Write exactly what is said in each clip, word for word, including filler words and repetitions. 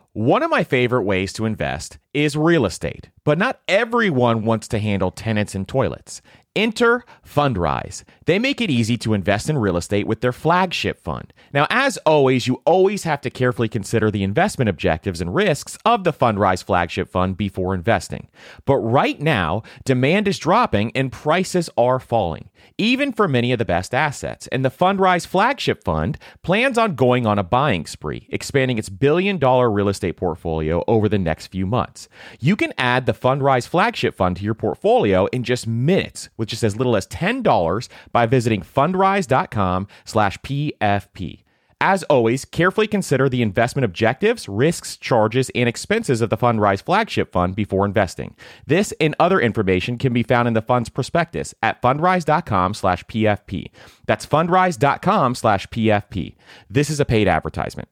One of my favorite ways to invest is real estate, but not everyone wants to handle tenants and toilets. Enter Fundrise. They make it easy to invest in real estate with their flagship fund. Now, as always, you always have to carefully consider the investment objectives and risks of the Fundrise flagship fund before investing. But right now, demand is dropping and prices are falling, even for many of the best assets. And the Fundrise flagship fund plans on going on a buying spree, expanding its billion dollar real estate portfolio over the next few months. You can add the Fundrise flagship fund to your portfolio in just minutes with just as little as ten dollars by visiting fundrise.com slash PFP. As always, carefully consider the investment objectives, risks, charges, and expenses of the Fundrise flagship fund before investing. This and other information can be found in the fund's prospectus at fundrise.com slash PFP. That's fundrise.com slash PFP. This is a paid advertisement.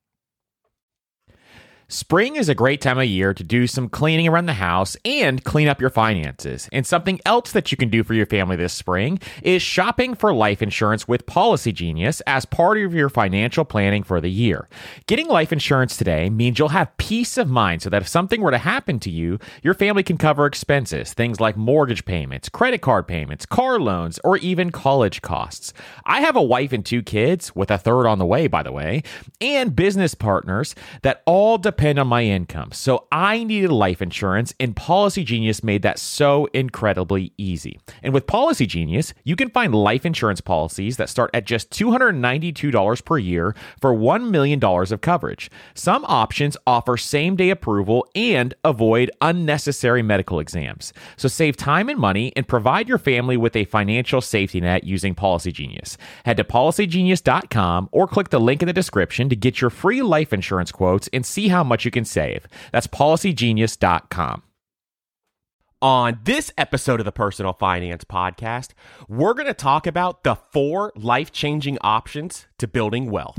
Spring is a great time of year to do some cleaning around the house and clean up your finances. And something else that you can do for your family this spring is shopping for life insurance with Policy Genius as part of your financial planning for the year. Getting life insurance today means you'll have peace of mind so that if something were to happen to you, your family can cover expenses, things like mortgage payments, credit card payments, car loans, or even college costs. I have a wife and two kids, with a third on the way, by the way, and business partners that all depend depend on my income. So I needed life insurance, and Policy Genius made that so incredibly easy. And with Policy Genius, you can find life insurance policies that start at just two hundred ninety-two dollars per year for one million dollars of coverage. Some options offer same-day approval and avoid unnecessary medical exams. So save time and money and provide your family with a financial safety net using Policy Genius. Head to policy genius dot com or click the link in the description to get your free life insurance quotes and see how much you can save. That's policy genius dot com. On this episode of the Personal Finance Podcast, we're going to talk about the four life-changing options to building wealth.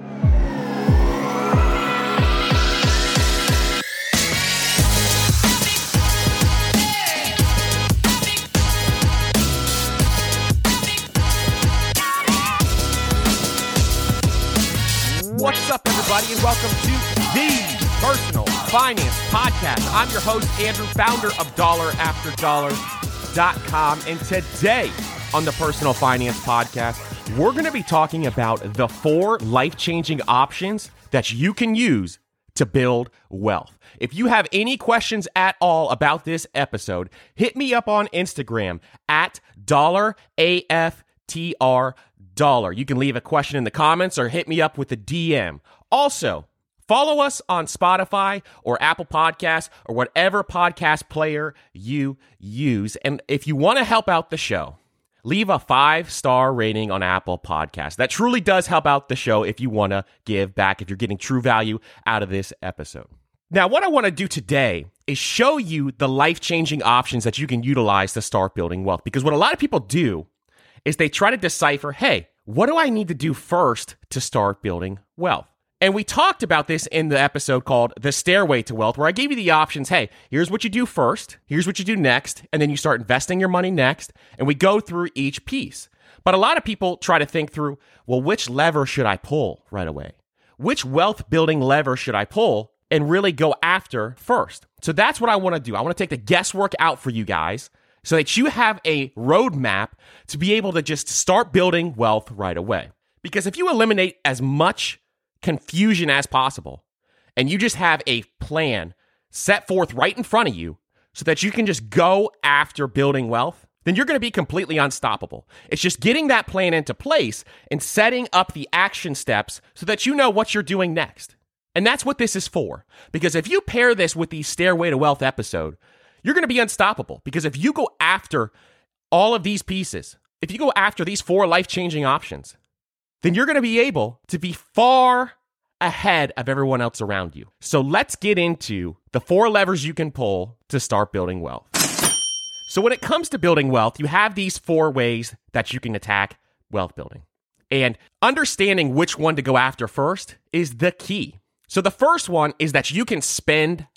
What's up, everybody, and welcome to the Personal Finance Podcast. I'm your host, Andrew, founder of dollar after dollar dot com, and today on the Personal Finance Podcast, we're going to be talking about the four life-changing options that you can use to build wealth. If you have any questions at all about this episode, hit me up on Instagram at dollar A F T R dollar. You can leave a question in the comments or hit me up with a D M. Also, follow us on Spotify or Apple Podcasts or whatever podcast player you use. And if you want to help out the show, leave a five-star rating on Apple Podcasts. That truly does help out the show if you want to give back, if you're getting true value out of this episode. Now, what I want to do today is show you the life-changing options that you can utilize to start building wealth. Because what a lot of people do is they try to decipher, hey, what do I need to do first to start building wealth? And we talked about this in the episode called The Stairway to Wealth, where I gave you the options. Hey, here's what you do first, here's what you do next, and then you start investing your money next, and we go through each piece. But a lot of people try to think through, well, which lever should I pull right away? Which wealth building lever should I pull and really go after first? So that's what I want to do. I want to take the guesswork out for you guys, so that you have a roadmap to be able to just start building wealth right away. Because if you eliminate as much confusion as possible, and you just have a plan set forth right in front of you so that you can just go after building wealth, then you're going to be completely unstoppable. It's just getting that plan into place and setting up the action steps so that you know what you're doing next. And that's what this is for. Because if you pair this with the Stairway to Wealth episode, you're going to be unstoppable, because if you go after all of these pieces, if you go after these four life-changing options, then you're going to be able to be far ahead of everyone else around you. So let's get into the four levers you can pull to start building wealth. So when it comes to building wealth, you have these four ways that you can attack wealth building. And understanding which one to go after first is the key. So the first one is that you can spend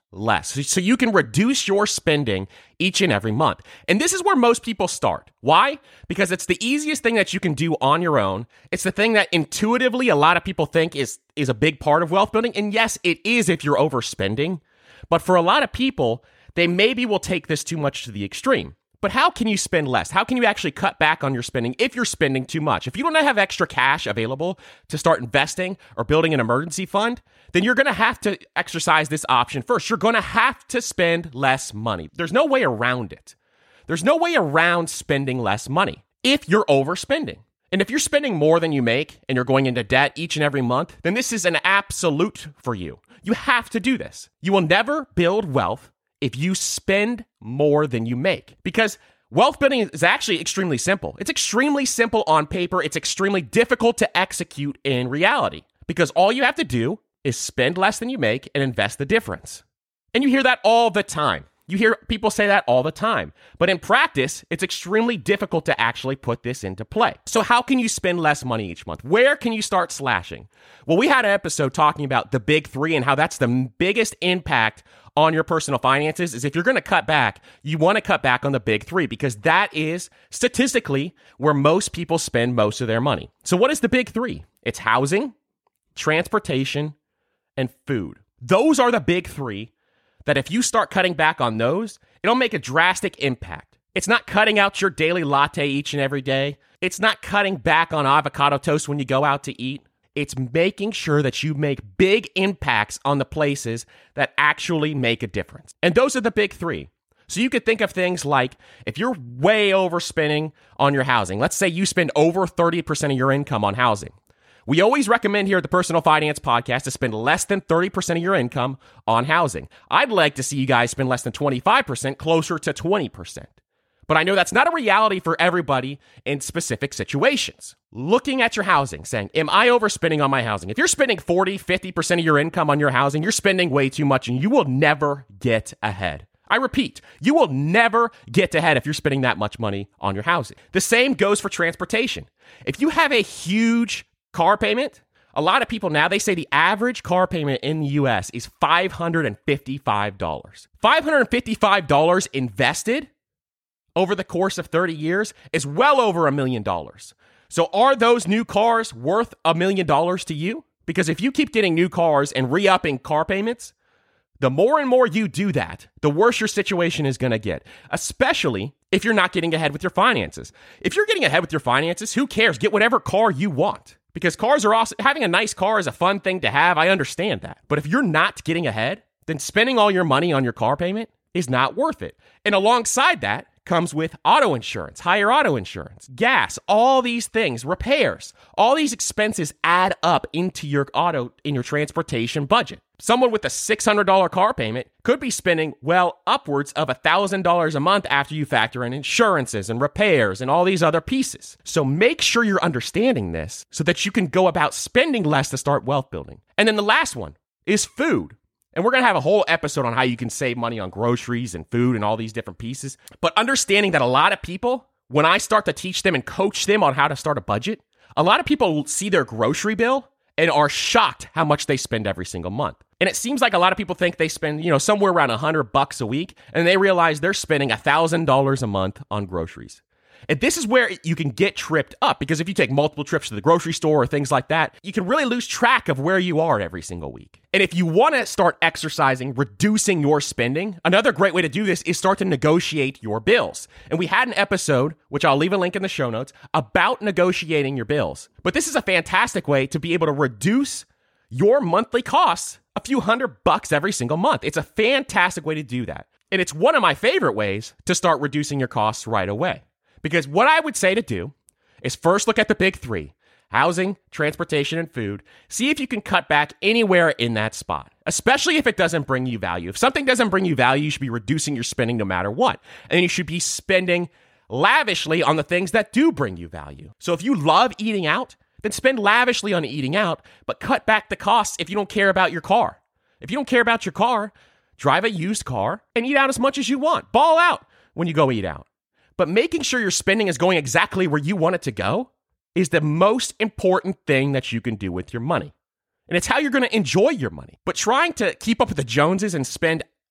less. So you can reduce your spending each and every month. And this is where most people start. Why? Because it's the easiest thing that you can do on your own. It's the thing that intuitively a lot of people think is, is a big part of wealth building. And yes, it is if you're overspending. But for a lot of people, they maybe will take this too much to the extreme. But how can you spend less? How can you actually cut back on your spending if you're spending too much? If you don't have extra cash available to start investing or building an emergency fund, then you're going to have to exercise this option first. You're going to have to spend less money. There's no way around it. There's no way around spending less money if you're overspending. And if you're spending more than you make and you're going into debt each and every month, then this is an absolute for you. You have to do this. You will never build wealth if you spend more than you make. Because wealth building is actually extremely simple. It's extremely simple on paper. It's extremely difficult to execute in reality. Because all you have to do is spend less than you make and invest the difference. And you hear that all the time. You hear people say that all the time. But in practice, it's extremely difficult to actually put this into play. So how can you spend less money each month? Where can you start slashing? Well, we had an episode talking about the big three and how that's the biggest impact on your personal finances. Is if you're going to cut back, you want to cut back on the big three because that is statistically where most people spend most of their money. So what is the big three? It's housing, transportation, and food. Those are the big three that if you start cutting back on those, it'll make a drastic impact. It's not cutting out your daily latte each and every day. It's not cutting back on avocado toast when you go out to eat. It's making sure that you make big impacts on the places that actually make a difference. And those are the big three. So you could think of things like if you're way overspending on your housing, let's say you spend over thirty percent of your income on housing. We always recommend here at the Personal Finance Podcast to spend less than thirty percent of your income on housing. I'd like to see you guys spend less than twenty-five percent, closer to twenty percent. But I know that's not a reality for everybody in specific situations. Looking at your housing, saying, am I overspending on my housing? If you're spending forty, fifty percent of your income on your housing, you're spending way too much and you will never get ahead. I repeat, you will never get ahead if you're spending that much money on your housing. The same goes for transportation. If you have a huge car payment, a lot of people now, they say the average car payment in the U S is five hundred fifty-five dollars. five hundred fifty-five dollars invested over the course of thirty years is well over a million dollars. So are those new cars worth a million dollars to you? Because if you keep getting new cars and re-upping car payments, the more and more you do that, the worse your situation is going to get, especially if you're not getting ahead with your finances. If you're getting ahead with your finances, who cares? Get whatever car you want. Because cars are awesome. Having a nice car is a fun thing to have. I understand that. But if you're not getting ahead, then spending all your money on your car payment is not worth it. And alongside that comes with auto insurance, higher auto insurance, gas, all these things, repairs. All these expenses add up into your auto, in your transportation budget. Someone with a six hundred dollars car payment could be spending, well, upwards of one thousand dollars a month after you factor in insurances and repairs and all these other pieces. So make sure you're understanding this so that you can go about spending less to start wealth building. And then the last one is food. And we're going to have a whole episode on how you can save money on groceries and food and all these different pieces. But understanding that a lot of people, when I start to teach them and coach them on how to start a budget, a lot of people see their grocery bill and are shocked how much they spend every single month. And it seems like a lot of people think they spend, you know, somewhere around one hundred bucks a week, and they realize they're spending one thousand dollars a month on groceries. And this is where you can get tripped up, because if you take multiple trips to the grocery store or things like that, you can really lose track of where you are every single week. And if you want to start exercising, reducing your spending, another great way to do this is start to negotiate your bills. And we had an episode, which I'll leave a link in the show notes, about negotiating your bills. But this is a fantastic way to be able to reduce your monthly costs a few hundred bucks every single month. It's a fantastic way to do that. And it's one of my favorite ways to start reducing your costs right away. Because what I would say to do is first look at the big three: housing, transportation, and food. See if you can cut back anywhere in that spot, especially if it doesn't bring you value. If something doesn't bring you value, you should be reducing your spending no matter what. And you should be spending lavishly on the things that do bring you value. So if you love eating out, then spend lavishly on eating out, but cut back the costs if you don't care about your car. If you don't care about your car, drive a used car and eat out as much as you want. Ball out when you go eat out. But making sure your spending is going exactly where you want it to go is the most important thing that you can do with your money. And it's how you're going to enjoy your money. But trying to keep up with the Joneses and spend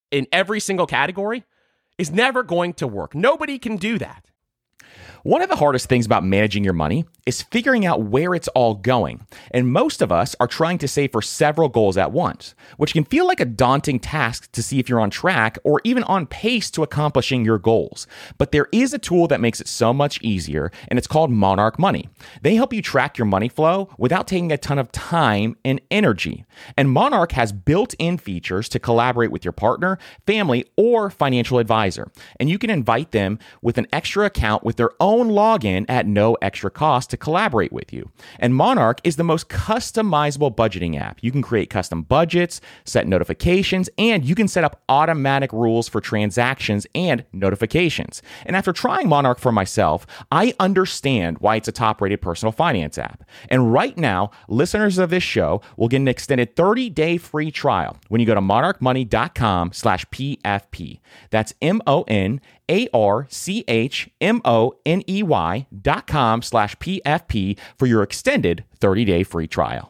in every single category is never going to work. Nobody can do that. One of the hardest things about managing your money is figuring out where it's all going. And most of us are trying to save for several goals at once, which can feel like a daunting task to see if you're on track or even on pace to accomplishing your goals. But there is a tool that makes it so much easier, and it's called Monarch Money. They help you track your money flow without taking a ton of time and energy. And Monarch has built-in features to collaborate with your partner, family, or financial advisor. And you can invite them with an extra account with their own login at no extra cost to collaborate with you. And Monarch is the most customizable budgeting app. You can create custom budgets, set notifications, and you can set up automatic rules for transactions and notifications. And after trying Monarch for myself, I understand why it's a top-rated personal finance app. And right now, listeners of this show will get an extended thirty-day free trial when you go to monarchmoney.com slash PFP. That's M-O-N A-R-C-H-M-O-N-E-Y dot com slash P-F-P for your extended thirty-day free trial.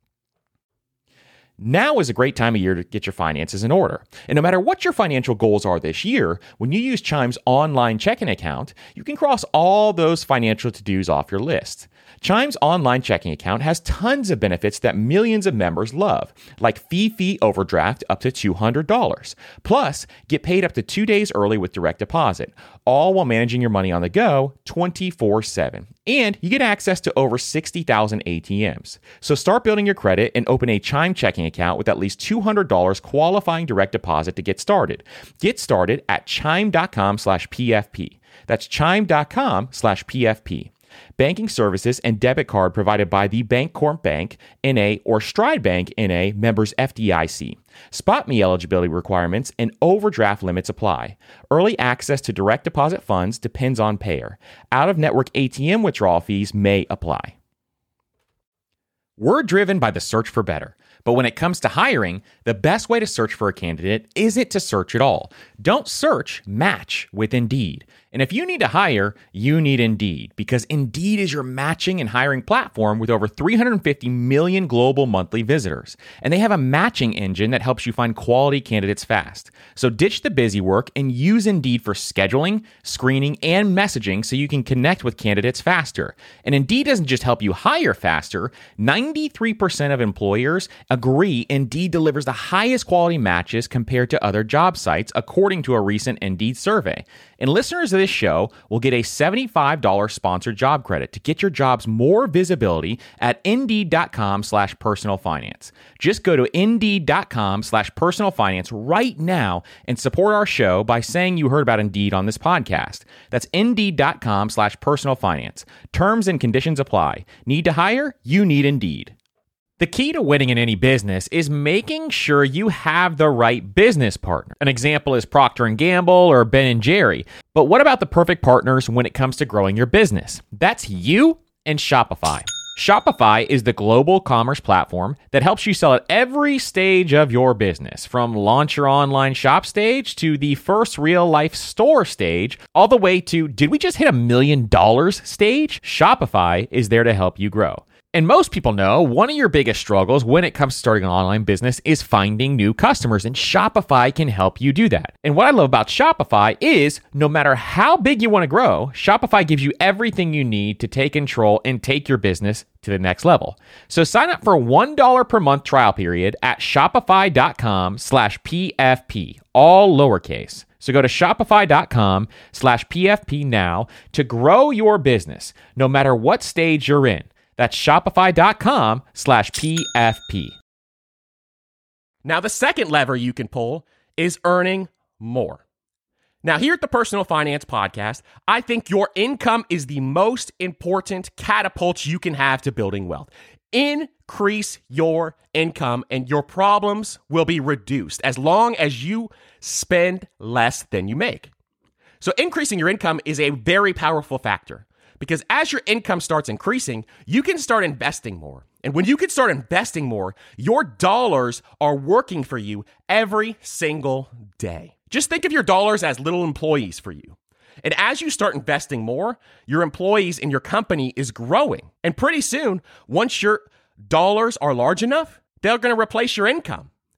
Now is a great time of year to get your finances in order. And no matter what your financial goals are this year, when you use Chime's online checking account, you can cross all those financial to-dos off your list. Chime's online checking account has tons of benefits that millions of members love, like fee-fee overdraft up to two hundred dollars. Plus, get paid up to two days early with direct deposit, all while managing your money on the go twenty-four seven. And you get access to over sixty thousand A T Ms. So start building your credit and open a Chime checking account with at least two hundred dollars qualifying direct deposit to get started. Get started at chime.com slash PFP. That's chime.com slash PFP. Banking services and debit card provided by the Bancorp Bank, N A, or Stride Bank, N A, members F D I C. SpotMe eligibility requirements and overdraft limits apply. Early access to direct deposit funds depends on payer. Out-of-network A T M withdrawal fees may apply. We're driven by the search for better. But when it comes to hiring, the best way to search for a candidate isn't to search at all. Don't search, match with Indeed. And if you need to hire, you need Indeed, because Indeed is your matching and hiring platform with over three hundred fifty million global monthly visitors. And they have a matching engine that helps you find quality candidates fast. So ditch the busy work and use Indeed for scheduling, screening, and messaging so you can connect with candidates faster. And Indeed doesn't just help you hire faster. ninety-three percent of employers agree Indeed delivers the highest quality matches compared to other job sites, according to a recent Indeed survey. And listeners of this show will get a seventy-five dollars sponsored job credit to get your jobs more visibility at Indeed.com slash personal finance. Just go to Indeed.com slash personal finance right now and support our show by saying you heard about Indeed on this podcast. That's Indeed.com slash personal finance. Terms and conditions apply. Need to hire? You need Indeed. The key to winning in any business is making sure you have the right business partner. An example is Procter and Gamble or Ben and Jerry. But what about the perfect partners when it comes to growing your business? That's you and Shopify. Shopify is the global commerce platform that helps you sell at every stage of your business, from launch your online shop stage to the first real life store stage, all the way to did we just hit a million dollars stage? Shopify is there to help you grow. And most people know one of your biggest struggles when it comes to starting an online business is finding new customers, and Shopify can help you do that. And what I love about Shopify is no matter how big you want to grow, Shopify gives you everything you need to take control and take your business to the next level. So sign up for a one dollar per month trial period at shopify.com slash PFP, all lowercase. So go to shopify.com slash PFP now to grow your business, no matter what stage you're in. That's shopify.com slash PFP. Now, the second lever you can pull is earning more. Now, here at the Personal Finance Podcast, I think your income is the most important catapult you can have to building wealth. Increase your income and your problems will be reduced as long as you spend less than you make. So increasing your income is a very powerful factor. Because as your income starts increasing, you can start investing more. And when you can start investing more, your dollars are working for you every single day. Just think of your dollars as little employees for you. And as you start investing more, your employees in your company is growing. And pretty soon, once your dollars are large enough, they're going to replace your income.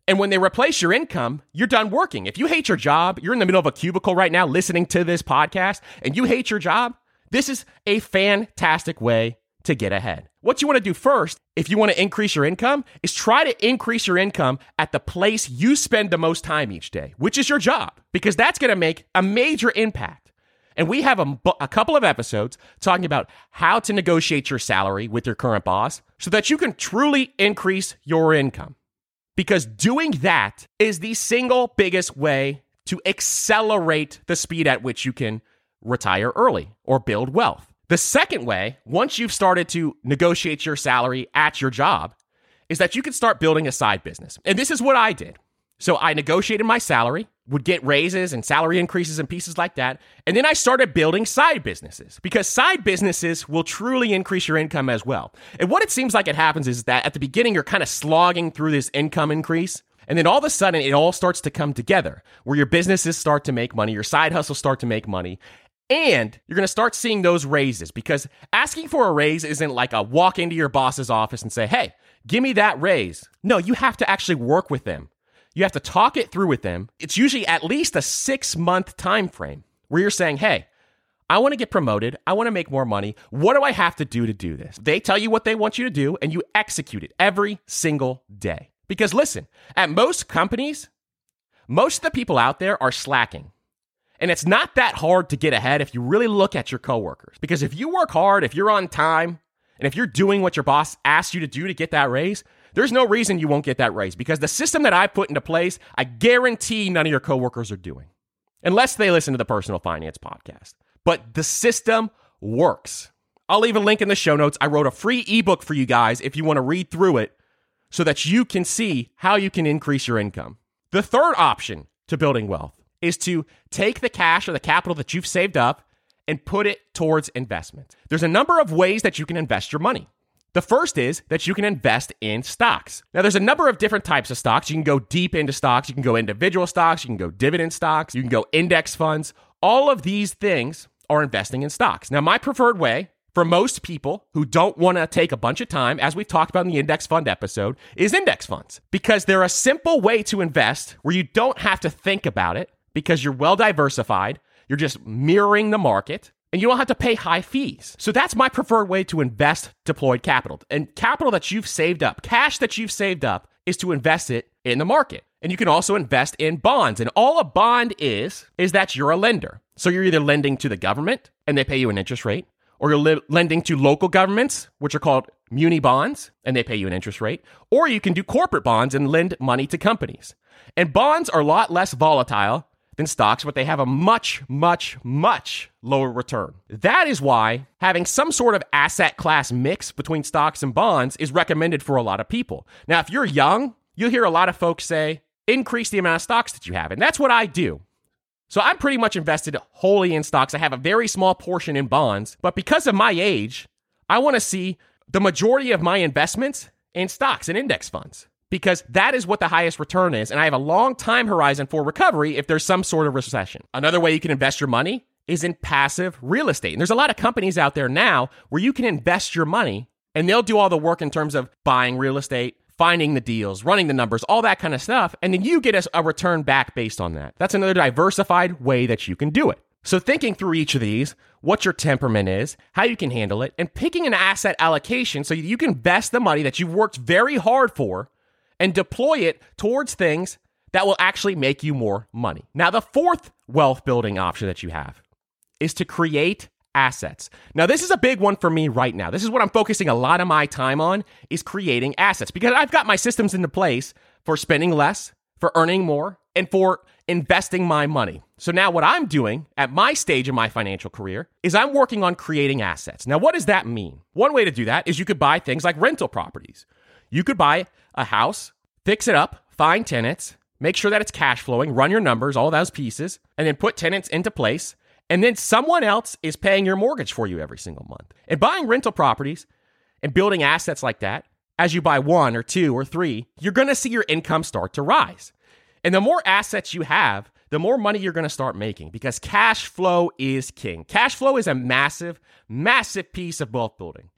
And when they replace your income, you're done working. If you hate your job, you're in the middle of a cubicle right now listening to this podcast, and you hate your job, this is a fantastic way to get ahead. What you want to do first, if you want to increase your income, is try to increase your income at the place you spend the most time each day, which is your job, because that's going to make a major impact. And we have a, a couple of episodes talking about how to negotiate your salary with your current boss so that you can truly increase your income. Because doing that is the single biggest way to accelerate the speed at which you can retire early or build wealth. The second way, once you've started to negotiate your salary at your job, is that you can start building a side business. And this is what I did. So I negotiated my salary, would get raises and salary increases and pieces like that. And then I started building side businesses, because side businesses will truly increase your income as well. And what it seems like it happens is that at the beginning, you're kind of slogging through this income increase. And then all of a sudden, it all starts to come together where your businesses start to make money, your side hustles start to make money. And you're going to start seeing those raises, because asking for a raise isn't like a walk into your boss's office and say, hey, give me that raise. No, you have to actually work with them. You have to talk it through with them. It's usually at least a six-month time frame where you're saying, hey, I want to get promoted. I want to make more money. What do I have to do to do this? They tell you what they want you to do, and you execute it every single day. Because listen, at most companies, most of the people out there are slacking. And it's not that hard to get ahead if you really look at your coworkers. Because if you work hard, if you're on time, and if you're doing what your boss asks you to do to get that raise, there's no reason you won't get that raise. Because the system that I put into place, I guarantee none of your coworkers are doing. Unless they listen to the Personal Finance Podcast. But the system works. I'll leave a link in the show notes. I wrote a free ebook for you guys if you want to read through it so that you can see how you can increase your income. The third option to building wealth is to take the cash or the capital that you've saved up and put it towards investments. There's a number of ways that you can invest your money. The first is that you can invest in stocks. Now, there's a number of different types of stocks. You can go deep into stocks. You can go individual stocks. You can go dividend stocks. You can go index funds. All of these things are investing in stocks. Now, my preferred way for most people who don't want to take a bunch of time, as we've talked about in the index fund episode, is index funds, because they're a simple way to invest where you don't have to think about it, because you're well diversified, you're just mirroring the market, and you don't have to pay high fees. So that's my preferred way to invest deployed capital. And capital that you've saved up, cash that you've saved up, is to invest it in the market. And you can also invest in bonds. And all a bond is, is that you're a lender. So you're either lending to the government, and they pay you an interest rate, or you're li- lending to local governments, which are called muni bonds, and they pay you an interest rate, or you can do corporate bonds and lend money to companies. And bonds are a lot less volatile than stocks, but they have a much, much, much lower return. That is why having some sort of asset class mix between stocks and bonds is recommended for a lot of people. Now, if you're young, you'll hear a lot of folks say, increase the amount of stocks that you have. And that's what I do. So I'm pretty much invested wholly in stocks. I have a very small portion in bonds, but because of my age, I want to see the majority of my investments in stocks and index funds, because that is what the highest return is. And I have a long time horizon for recovery if there's some sort of recession. Another way you can invest your money is in passive real estate. And there's a lot of companies out there now where you can invest your money and they'll do all the work in terms of buying real estate, finding the deals, running the numbers, all that kind of stuff. And then you get a, a return back based on that. That's another diversified way that you can do it. So thinking through each of these, what your temperament is, how you can handle it, and picking an asset allocation so you can invest the money that you've worked very hard for and deploy it towards things that will actually make you more money. Now, the fourth wealth building option that you have is to create assets. Now, this is a big one for me right now. This is what I'm focusing a lot of my time on, is creating assets, because I've got my systems into place for spending less, for earning more, and for investing my money. So now what I'm doing at my stage in my financial career is I'm working on creating assets. Now, what does that mean? One way to do that is you could buy things like rental properties. You could buy a house, fix it up, find tenants, make sure that it's cash flowing, run your numbers, all those pieces, and then put tenants into place. And then someone else is paying your mortgage for you every single month. And buying rental properties and building assets like that, as you buy one or two or three, you're going to see your income start to rise. And the more assets you have, the more money you're going to start making, because cash flow is king. Cash flow is a massive, massive piece of wealth building.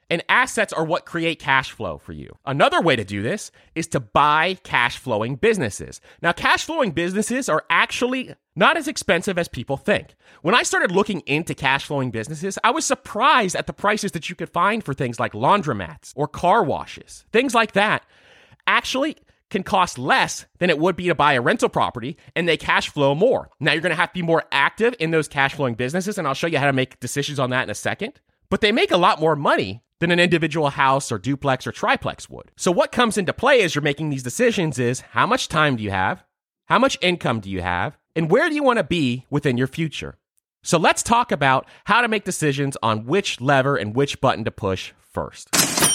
And assets are what create cash flow for you. Another way to do this is to buy cash flowing businesses. Now, cash flowing businesses are actually not as expensive as people think. When I started looking into cash flowing businesses, I was surprised at the prices that you could find for things like laundromats or car washes. Things like that actually can cost less than it would be to buy a rental property, and they cash flow more. Now, you're going to have to be more active in those cash flowing businesses, and I'll show you how to make decisions on that in a second. But they make a lot more money than an individual house or duplex or triplex would. So what comes into play as you're making these decisions is how much time do you have? How much income do you have? And where do you want to be within your future? So let's talk about how to make decisions on which lever and which button to push first.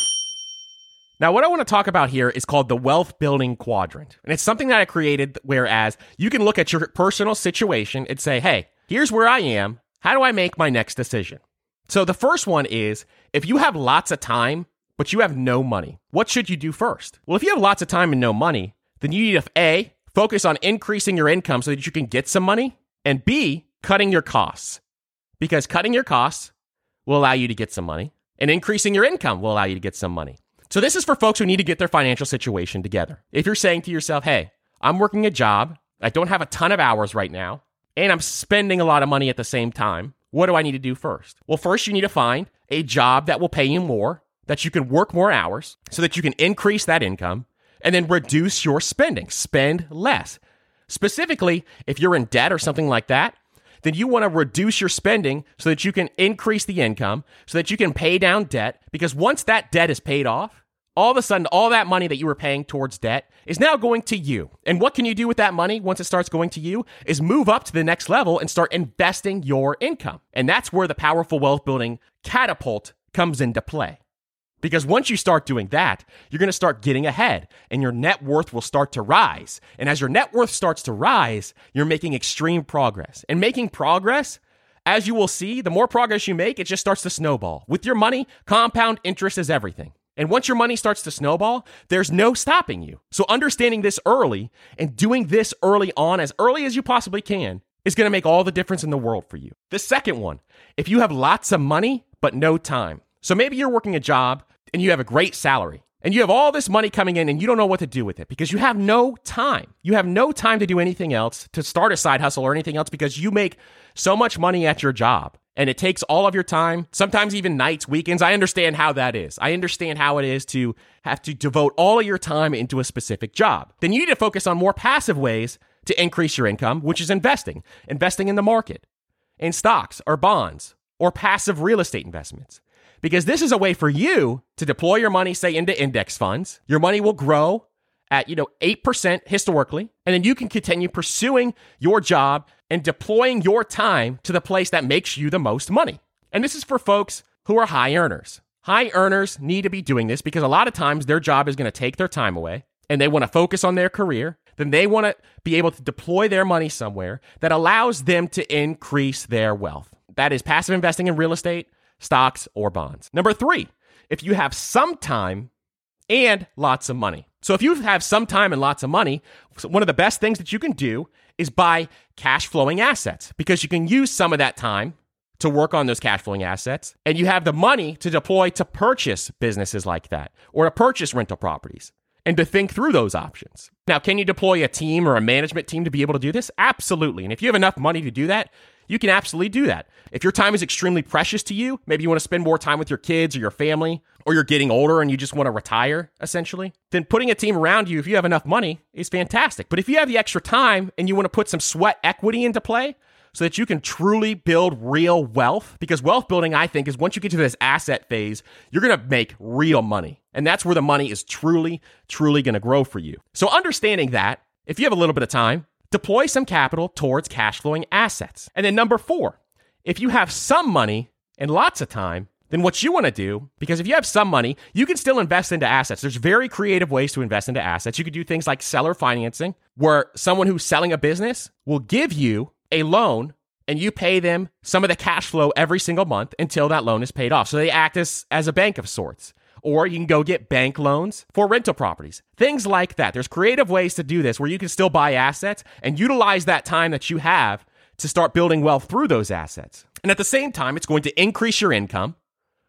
Now, what I want to talk about here is called the wealth building quadrant. And it's something that I created whereas you can look at your personal situation and say, hey, here's where I am. How do I make my next decision? So the first one is, if you have lots of time, but you have no money, what should you do first? Well, if you have lots of time and no money, then you need to A, focus on increasing your income so that you can get some money, and B, cutting your costs. Because cutting your costs will allow you to get some money, and increasing your income will allow you to get some money. So this is for folks who need to get their financial situation together. If you're saying to yourself, hey, I'm working a job, I don't have a ton of hours right now, and I'm spending a lot of money at the same time, what do I need to do first? Well, first you need to find a job that will pay you more, that you can work more hours so that you can increase that income, and then reduce your spending. Spend less. Specifically, if you're in debt or something like that, then you want to reduce your spending so that you can increase the income, so that you can pay down debt, because once that debt is paid off, all of a sudden, all that money that you were paying towards debt is now going to you. And what can you do with that money once it starts going to you is move up to the next level and start investing your income. And that's where the powerful wealth building catapult comes into play. Because once you start doing that, you're going to start getting ahead and your net worth will start to rise. And as your net worth starts to rise, you're making extreme progress. And making progress, as you will see, the more progress you make, it just starts to snowball. With your money, compound interest is everything. And once your money starts to snowball, there's no stopping you. So understanding this early and doing this early on, as early as you possibly can, is going to make all the difference in the world for you. The second one, if you have lots of money, but no time. So maybe you're working a job and you have a great salary and you have all this money coming in and you don't know what to do with it because you have no time. You have no time to do anything else, to start a side hustle or anything else because you make so much money at your job. And it takes all of your time, sometimes even nights, weekends. I understand how that is. I understand how it is to have to devote all of your time into a specific job. Then you need to focus on more passive ways to increase your income, which is investing. Investing in the market, in stocks or bonds, or passive real estate investments. Because this is a way for you to deploy your money, say, into index funds. Your money will grow at, you know, eight percent historically, and then you can continue pursuing your job and deploying your time to the place that makes you the most money. And this is for folks who are high earners. High earners need to be doing this because a lot of times their job is going to take their time away and they want to focus on their career. Then they want to be able to deploy their money somewhere that allows them to increase their wealth. That is passive investing in real estate, stocks, or bonds. Number three, if you have some time and lots of money. So if you have some time and lots of money, one of the best things that you can do is buy cash flowing assets because you can use some of that time to work on those cash flowing assets and you have the money to deploy to purchase businesses like that or to purchase rental properties and to think through those options. Now, can you deploy a team or a management team to be able to do this? Absolutely. And if you have enough money to do that, you can absolutely do that. If your time is extremely precious to you, maybe you want to spend more time with your kids or your family, or you're getting older and you just want to retire, essentially, then putting a team around you, if you have enough money, is fantastic. But if you have the extra time and you want to put some sweat equity into play so that you can truly build real wealth, because wealth building, I think, is once you get to this asset phase, you're going to make real money. And that's where the money is truly, truly going to grow for you. So understanding that, if you have a little bit of time, deploy some capital towards cash flowing assets. And then number four, if you have some money and lots of time, then what you want to do, because if you have some money, you can still invest into assets. There's very creative ways to invest into assets. You could do things like seller financing, where someone who's selling a business will give you a loan and you pay them some of the cash flow every single month until that loan is paid off. So they act as, as a bank of sorts. Or you can go get bank loans for rental properties. Things like that. There's creative ways to do this where you can still buy assets and utilize that time that you have to start building wealth through those assets. And at the same time, it's going to increase your income,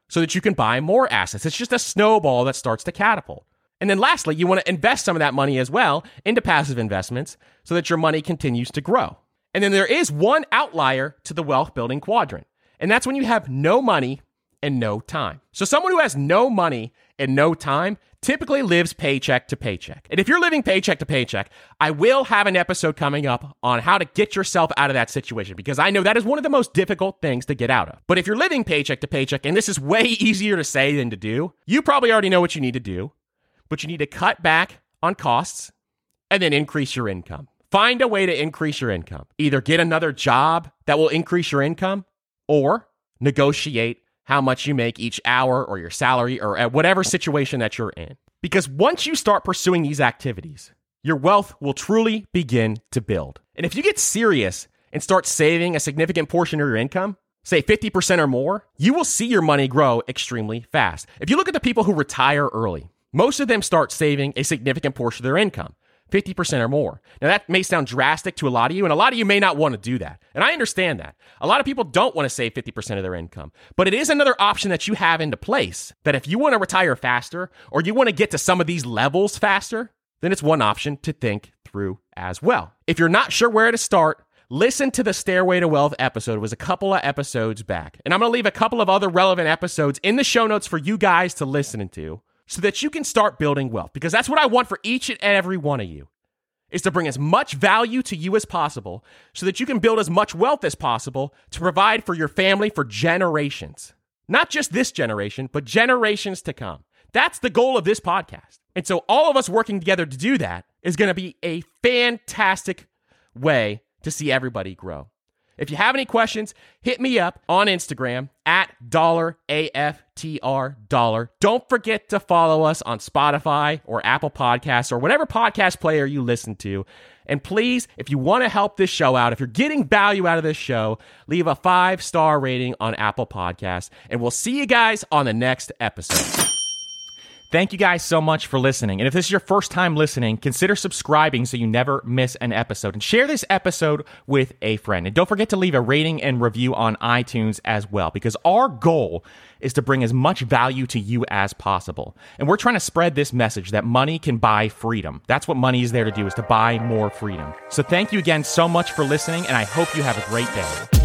so that you can buy more assets. It's just a snowball that starts to catapult. And then lastly, you want to invest some of that money as well into passive investments so that your money continues to grow. And then there is one outlier to the wealth building quadrant, and that's when you have no money and no time. So someone who has no money and no time typically lives paycheck to paycheck. And if you're living paycheck to paycheck, I will have an episode coming up on how to get yourself out of that situation, because I know that is one of the most difficult things to get out of. But if you're living paycheck to paycheck, and this is way easier to say than to do, you probably already know what you need to do, but you need to cut back on costs and then increase your income. Find a way to increase your income. Either get another job that will increase your income, or negotiate how much you make each hour or your salary or at whatever situation that you're in. Because once you start pursuing these activities, your wealth will truly begin to build. And if you get serious and start saving a significant portion of your income, say fifty percent or more, you will see your money grow extremely fast. If you look at the people who retire early, most of them start saving a significant portion of their income, fifty percent or more. Now, that may sound drastic to a lot of you, and a lot of you may not want to do that. And I understand that. A lot of people don't want to save fifty percent of their income. But it is another option that you have into place, that if you want to retire faster, or you want to get to some of these levels faster, then it's one option to think through as well. If you're not sure where to start, listen to the Stairway to Wealth episode. It was a couple of episodes back. And I'm going to leave a couple of other relevant episodes in the show notes for you guys to listen to, so that you can start building wealth. Because that's what I want for each and every one of you, is to bring as much value to you as possible so that you can build as much wealth as possible to provide for your family for generations. Not just this generation, but generations to come. That's the goal of this podcast. And so all of us working together to do that is going to be a fantastic way to see everybody grow. If you have any questions, hit me up on Instagram at dollar A F T R dollar. Don't forget to follow us on Spotify or Apple Podcasts or whatever podcast player you listen to. And please, if you want to help this show out, if you're getting value out of this show, leave a five-star rating on Apple Podcasts. And we'll see you guys on the next episode. Thank you guys so much for listening. And if this is your first time listening, consider subscribing so you never miss an episode. And share this episode with a friend. And don't forget to leave a rating and review on iTunes as well, because our goal is to bring as much value to you as possible. And we're trying to spread this message that money can buy freedom. That's what money is there to do, is to buy more freedom. So thank you again so much for listening, and I hope you have a great day.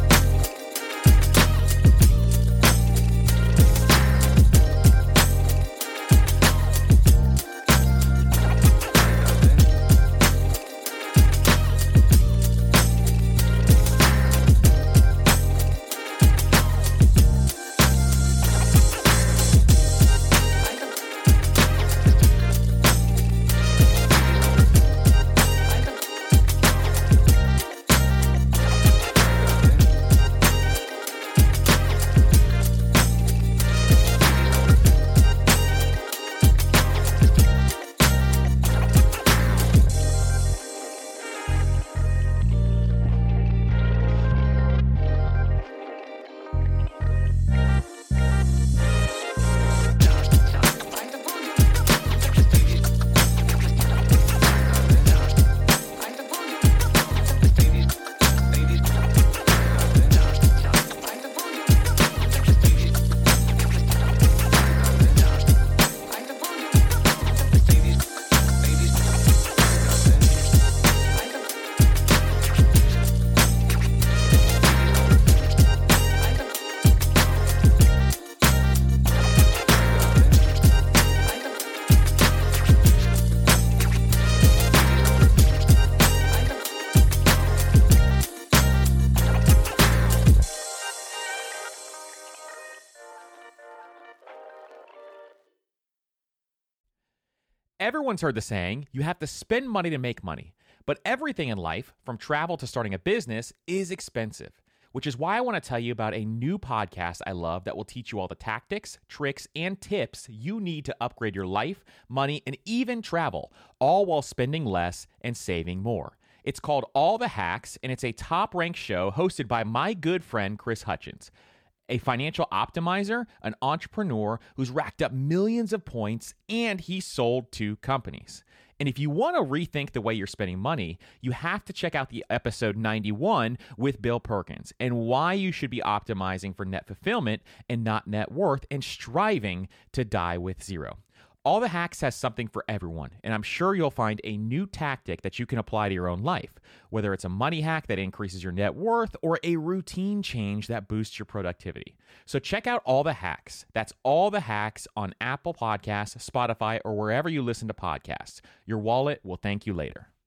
Everyone's heard the saying, you have to spend money to make money. But everything in life, from travel to starting a business, is expensive. Which is why I want to tell you about a new podcast I love that will teach you all the tactics, tricks, and tips you need to upgrade your life, money, and even travel, all while spending less and saving more. It's called All the Hacks, and it's a top-ranked show hosted by my good friend Chris Hutchins, a financial optimizer, an entrepreneur who's racked up millions of points, and he sold two companies. And if you want to rethink the way you're spending money, you have to check out the episode ninety-one with Bill Perkins and why you should be optimizing for net fulfillment and not net worth and striving to die with zero. All the Hacks has something for everyone, and I'm sure you'll find a new tactic that you can apply to your own life, whether it's a money hack that increases your net worth or a routine change that boosts your productivity. So check out All the Hacks. That's All the Hacks on Apple Podcasts, Spotify, or wherever you listen to podcasts. Your wallet will thank you later.